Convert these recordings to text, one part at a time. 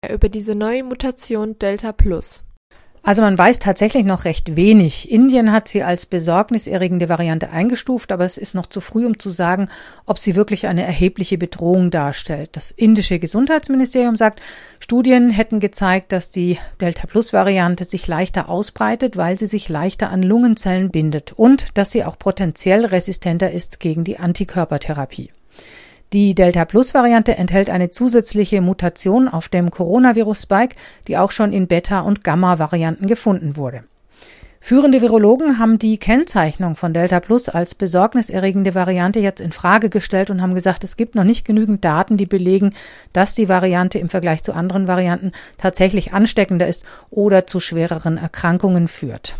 über diese neue Mutation Delta Plus? Also man weiß tatsächlich noch recht wenig. Indien hat sie als besorgniserregende Variante eingestuft, aber es ist noch zu früh, um zu sagen, ob sie wirklich eine erhebliche Bedrohung darstellt. Das indische Gesundheitsministerium sagt, Studien hätten gezeigt, dass die Delta-Plus-Variante sich leichter ausbreitet, weil sie sich leichter an Lungenzellen bindet und dass sie auch potenziell resistenter ist gegen die Antikörpertherapie. Die Delta-Plus-Variante enthält eine zusätzliche Mutation auf dem Coronavirus-Spike, die auch schon in Beta- und Gamma-Varianten gefunden wurde. Führende Virologen haben die Kennzeichnung von Delta-Plus als besorgniserregende Variante jetzt in Frage gestellt und haben gesagt, es gibt noch nicht genügend Daten, die belegen, dass die Variante im Vergleich zu anderen Varianten tatsächlich ansteckender ist oder zu schwereren Erkrankungen führt.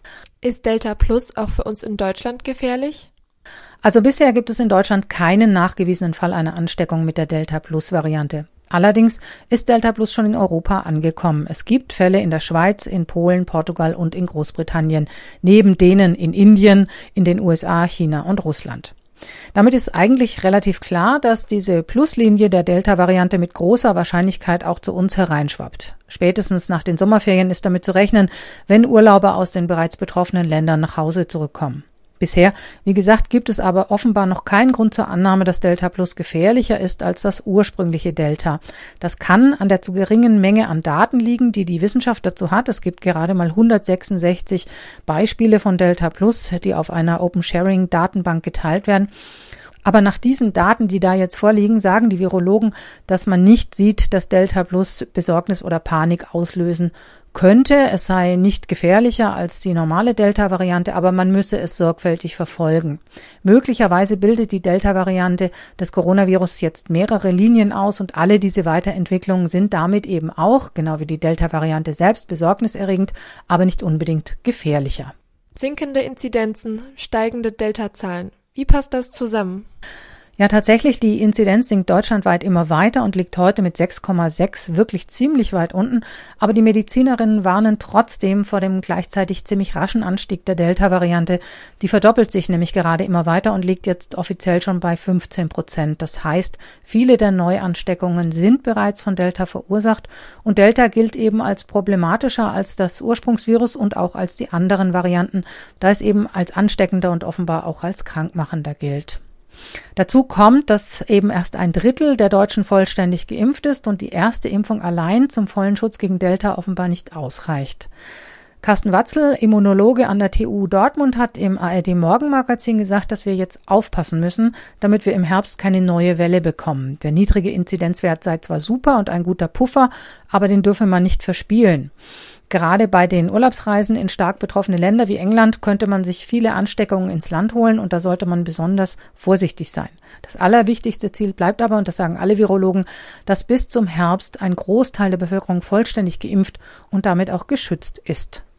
Ist Delta Plus auch für uns in Deutschland gefährlich? Also bisher gibt es in Deutschland keinen nachgewiesenen Fall einer Ansteckung mit der Delta-Plus-Variante. Allerdings ist Delta Plus schon in Europa angekommen. Es gibt Fälle in der Schweiz, in Polen, Portugal und in Großbritannien, neben denen in Indien, in den USA, China und Russland. Damit ist eigentlich relativ klar, dass diese Pluslinie der Delta-Variante mit großer Wahrscheinlichkeit auch zu uns hereinschwappt. Spätestens nach den Sommerferien ist damit zu rechnen, wenn Urlauber aus den bereits betroffenen Ländern nach Hause zurückkommen. Bisher, wie gesagt, gibt es aber offenbar noch keinen Grund zur Annahme, dass Delta Plus gefährlicher ist als das ursprüngliche Delta. Das kann an der zu geringen Menge an Daten liegen, die die Wissenschaft dazu hat. Es gibt gerade mal 166 Beispiele von Delta Plus, die auf einer Open-Sharing-Datenbank geteilt werden. Aber nach diesen Daten, die da jetzt vorliegen, sagen die Virologen, dass man nicht sieht, dass Delta Plus Besorgnis oder Panik auslösen könnte. Es sei nicht gefährlicher als die normale Delta-Variante, aber man müsse es sorgfältig verfolgen. Möglicherweise bildet die Delta-Variante des Coronavirus jetzt mehrere Linien aus und alle diese Weiterentwicklungen sind damit eben auch, genau wie die Delta-Variante selbst, besorgniserregend, aber nicht unbedingt gefährlicher. Sinkende Inzidenzen, steigende Delta-Zahlen. Wie passt das zusammen? Ja, tatsächlich, die Inzidenz sinkt deutschlandweit immer weiter und liegt heute mit 6,6 wirklich ziemlich weit unten. Aber die Medizinerinnen warnen trotzdem vor dem gleichzeitig ziemlich raschen Anstieg der Delta-Variante. Die verdoppelt sich nämlich gerade immer weiter und liegt jetzt offiziell schon bei 15%. Das heißt, viele der Neuansteckungen sind bereits von Delta verursacht. Und Delta gilt eben als problematischer als das Ursprungsvirus und auch als die anderen Varianten, da es eben als ansteckender und offenbar auch als krankmachender gilt. Dazu kommt, dass eben erst 1/3 der Deutschen vollständig geimpft ist und die erste Impfung allein zum vollen Schutz gegen Delta offenbar nicht ausreicht. Carsten Watzel, Immunologe an der TU Dortmund, hat im ARD-Morgenmagazin gesagt, dass wir jetzt aufpassen müssen, damit wir im Herbst keine neue Welle bekommen. Der niedrige Inzidenzwert sei zwar super und ein guter Puffer, aber den dürfe man nicht verspielen. Gerade bei den Urlaubsreisen in stark betroffene Länder wie England könnte man sich viele Ansteckungen ins Land holen und da sollte man besonders vorsichtig sein. Das allerwichtigste Ziel bleibt aber, und das sagen alle Virologen, dass bis zum Herbst ein Großteil der Bevölkerung vollständig geimpft und damit auch geschützt ist.